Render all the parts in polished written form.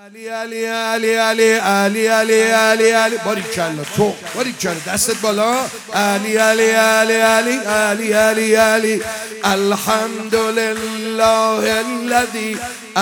علی علی علی علی علی علی علی علی باریکلا تو باریکلا دستت بالا علی علی علی علی علی علی علی الحمدلله الذی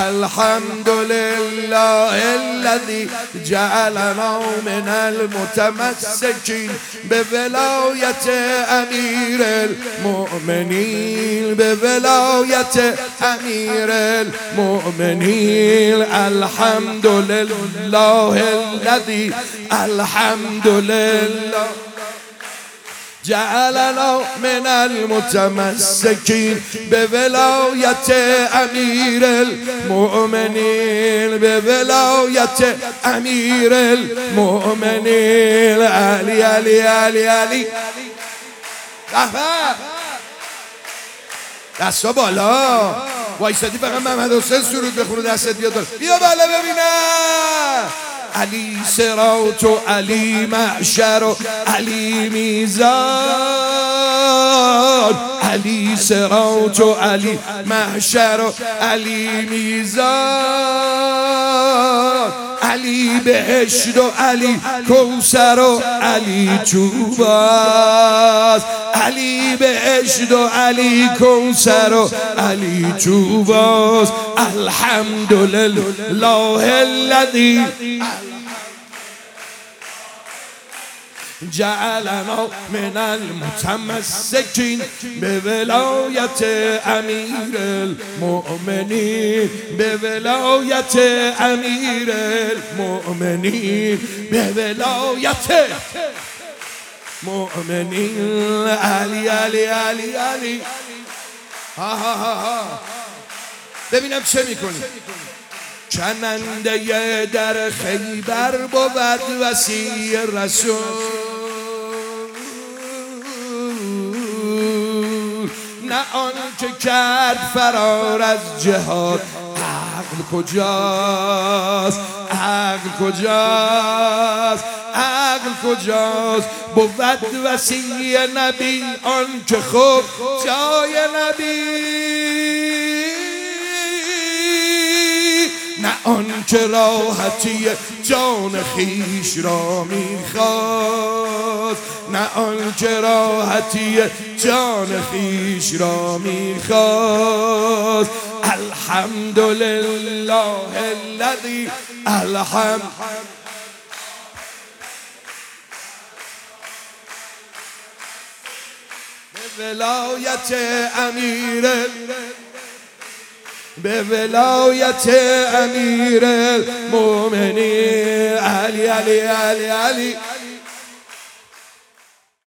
الحمدلله الذی جعلنا من المتمسکین به ولایت امیر المؤمنین به ولایت امیر المؤمنین الحمدلله الذی الحمدلله جعلنا من المتمسکین به ولایت امیر المؤمنین به ولایت امیر المؤمنین علی علی علی علی دستا بالا وایسادی فقط محمد حسین سرود بخونه دستت بیاد بیا بالا ببینم علی صراط و علی محشر و علی میزان علی صراط و علی محشر و علی میزان علی بهشت و علی کوثر و علی چوباز علی بهشت و علی کوثر و علی چوباز الحمدلله الذی جعلنا من المتمسکین به ولایت امیر المؤمنین به ولایت امیر المؤمنین به ولایت مؤمنین علی علی علی علی ها ها ها ببینم چه میکنی کننده در خیبر بود وصی رسول نه آن که کرد فرار از جهاد عقل کجاست عقل کجاست عقل کجاست بود وصی نبی آن که خود جای نبی نه آن که راحتی جان خیش را میخواست نه آن که راحتی جان خیش را میخواست الحمدلله الذی الحمد به ولایت امیر به ولایت امیر المؤمنین علی علی علی علی